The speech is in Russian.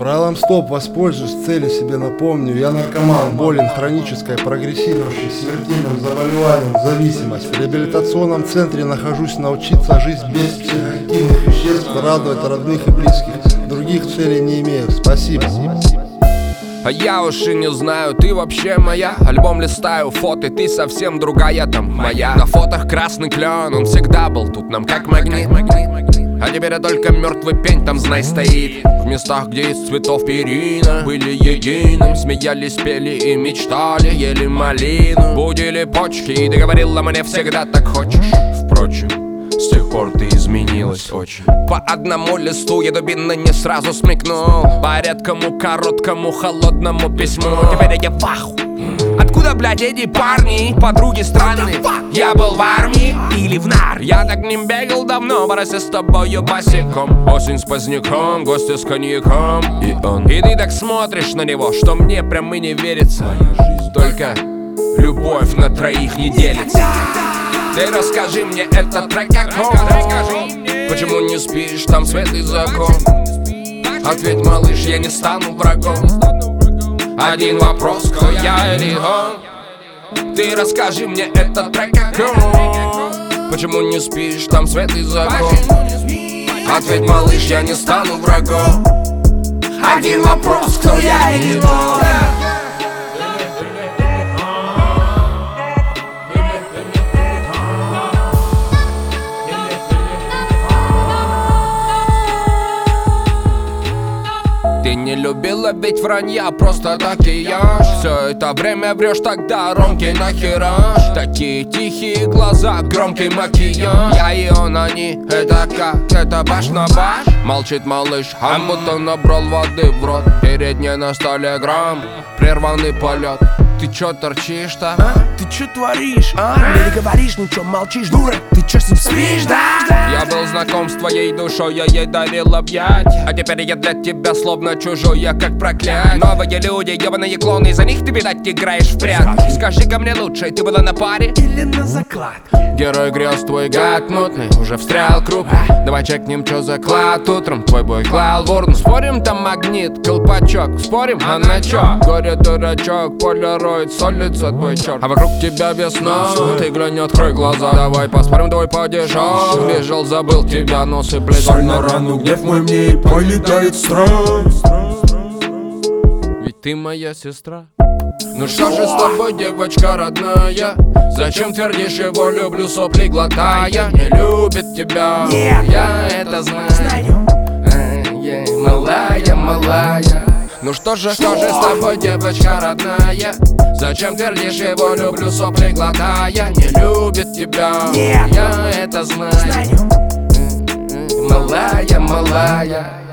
Правилом стоп воспользуюсь, цели себе напомню. Я наркоман, болен хронической, прогрессирующей, смертельным заболеванием, зависимость. В реабилитационном центре нахожусь, научиться жить без психоактивных веществ, радовать родных и близких. Других целей не имею. Спасибо. А я уж и не знаю, ты вообще моя. Альбом листаю, фото, ты совсем другая там моя. На фотах красный клен, он всегда был тут нам как магнит. А теперь только мертвый пень там, знай, стоит. В местах, где из цветов перина были единым. Смеялись, пели и мечтали, ели малину. Будили почки, и ты говорила мне всегда так хочешь. Впрочем, с тех пор ты изменилась очень. По одному листу я дубина не сразу смекнул. По редкому, короткому, холодному письму. Теперь я в аху. Откуда, блядь, эти парни? Подруги странные. Я был в армии или в нар. Я так не бегал давно, борося с тобою босиком. Осень с поздняком, гости с коньяком. И ты так смотришь на него, что мне прям и не верится. Только любовь на троих не делится. Ты расскажи мне, этот трек какой? Почему не спишь, там свет и закон? Ответь, малыш, я не стану врагом. Один вопрос, кто я или он? Ты расскажи мне, этот трек какой? Почему не спишь, там свет и закон? Ответь, малыш, я не стану врагом. Один вопрос, кто я или он? Ты не любила ведь вранья, просто так и ешь. Все это время врешь, тогда ромки нахераш. Такие тихие глаза, громкий макияж. Я и он, они, это как, это баш на баш. Молчит малыш, а будто набрал воды в рот. Перед ней на столе грамм, прерванный полет. Ты чё торчишь-то? Ты чё творишь, Мне не говоришь ничего, молчишь, дура. Ты чё с ним спишь, да? Я был знаком с твоей душой, я ей дарил объять. А теперь я для тебя словно чужой, я как проклят. Новые люди, ебаные клоны, за них ты, видать, играешь в прятки. Скажи-ка мне лучше, ты была на паре или на заклад? Герой грез, твой гад мутный, уже встрял крупно. Давай чекнем, чё заклад утром, твой бой клал в урну. Спорим, там магнит, колпачок, спорим, а на чё? Горе дурачок, полироид, солится твой черт. А вокруг тебя весна, ты глянь, открой глаза. Давай поспорим, твой падежок, бежал, забыл тебя, нос и плеть. Соль на рану, гнев мой мне и полетает страх. Ведь ты моя сестра. Ну что же с тобой, девочка родная? Зачем твердишь его люблю, сопли глотая? Не любит тебя, я это знаю. Малая, малая. Ну что же с тобой, девочка родная? Зачем твердишь его люблю, сопли глотая? Не любит тебя, я это знаю. Малая, малая.